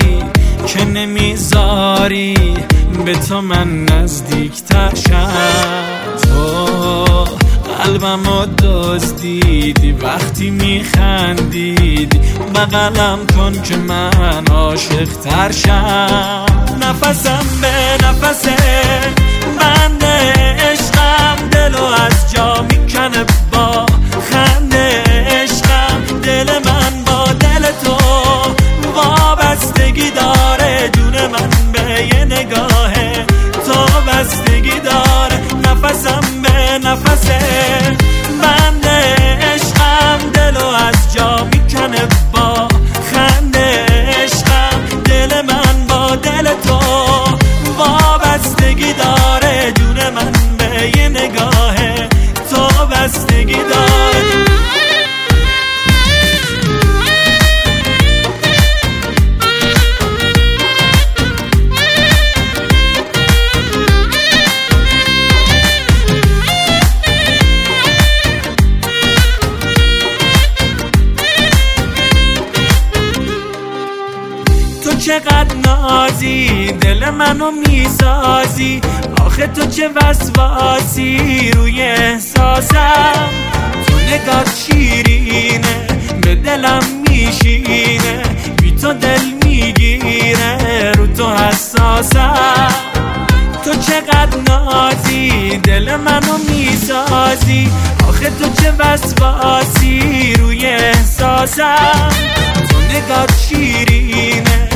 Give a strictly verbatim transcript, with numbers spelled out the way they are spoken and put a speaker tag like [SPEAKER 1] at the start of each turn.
[SPEAKER 1] که نمیذاری به تو من نزدیکتر شم. تو قلبمو دزدیدی وقتی میخندیدی، بغلم کن که من عاشق تر شم. نفسم به نفس بند عشقم، دلو از جا میکنه با خنده عشقم. دل من با دل تو وابستگی داره، جون من به یه نگاه تو بستگی داره. نفسم به نفس بند عشقم، دلو از جا میکنه با خنده عشقم. دل من با دل تو وابستگی داره، جون من به یه نگاه تو بستگی داره. چقدر نازی دل منو میسازی، آخه تو چه وسواسی روی احساسم. تو نگاه شیرینه به دلم میشینه، بی تو دل میگیره رو تو حساسم. تو چقدر نازی دل منو میسازی، آخه تو چه وسواسی روی احساسم. تو نگاه شیرینه